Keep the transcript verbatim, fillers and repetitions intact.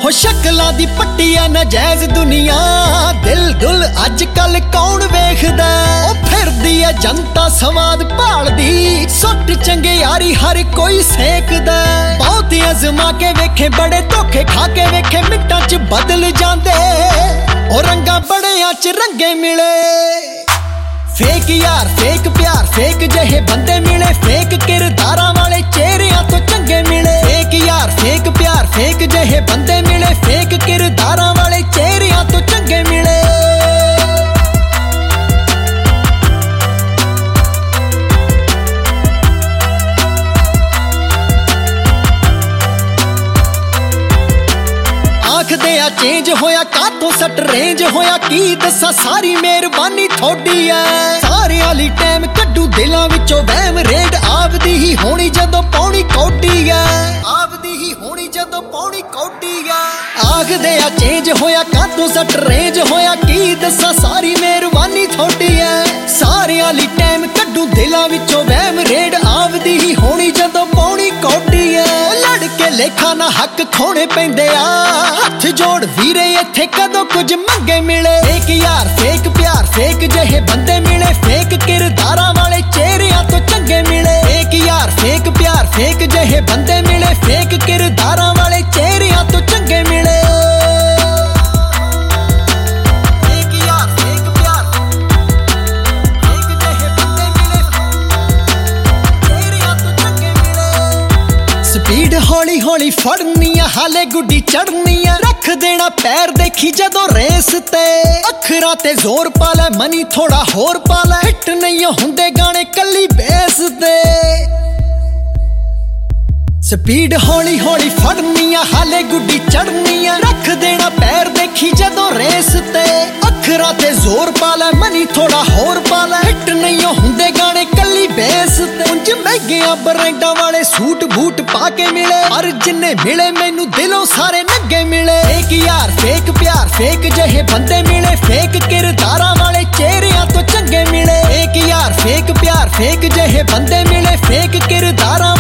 हो शक्लां दी पट्टी आ नाजायज दुनिया दिल दुल अज कल कौन वेखदा ओ फिरदी है जनता स्वाद भालदी सुट चंगे यारी हर कोई सेकदा बहुत अजमा के वेखे बड़े धोखे खा के वेखे मिंटां च बदल जांदे ओ रंगा बड़ियां च रंगे मिले फेक यार फेक प्यार फेक जहे बंदे मिले फेक किरदारां वाले चेहरियां तो चंगे मिले फेक यार फेक प्यार फेक जहे बंदे मिले फेक किरदारां वाले चेहरियां तो चंगे मिले आखदे आ चेंज होया कातों सट रेंज होया की दसा सारी मेहरबानी थोड़ी है सारे आली टाइम कड्डू दिलां विचों वहम रेड आवदी ही होनी जदों पौनी कौडी है आवदी ही होनी जदों पौनी कौडी है आखदे आ चेंज होया कातों सट रेंज होया की दसा सारी मेहरबानी थोड़ी है सारे आली टाइम कड्डू दिलां विचों वहम रेड आवदी ही होनी जदों पौनी कौडी है लड़के लेखा ना हक खोने पैंदे आ हथ जोड़ वीरे इत्थे कदों कुछ मंगे मिले फेक यार फेक प्यार फेक जहे बंदे मिले फेक किरदारां वाले चेहरियां तो चंगे मिले फेक यार फेक प्यार फेक जहे बंदे मिले फेक किरदारां वाले चेहरियां तो चंगे मिले स्पीड हौली हौली फड़नी हाले गुड्डी चढ़नी रख देना पैर देखी जदों रेस ते अखरां ते जोर पाले मनी थोड़ा होर पाले हिट नहीं हुंदे गाने कली बेस ते स्पीड हौली हौली फड़नी हाले गुड्डी चढ़नी रख देना पैर देखी जदों रेस ते अखरां ते जोर पाले मनी थोड़ा होर पाले हिट नहीं हुंदे गाने कली बेस ते उंज महंगियां ब्रांडां वाले सूट बूट पा के मिले पर जिन्ने मिले मैनू दिलों सारे नंगे मिले फेक यार फेक प्यार फेक जहे बंदे मिले फेक किरदारां वाले चेहरियां तो चंगे मिले फेक यार फेक प्यार फेक जहे बंदे मिले फेक किरदारां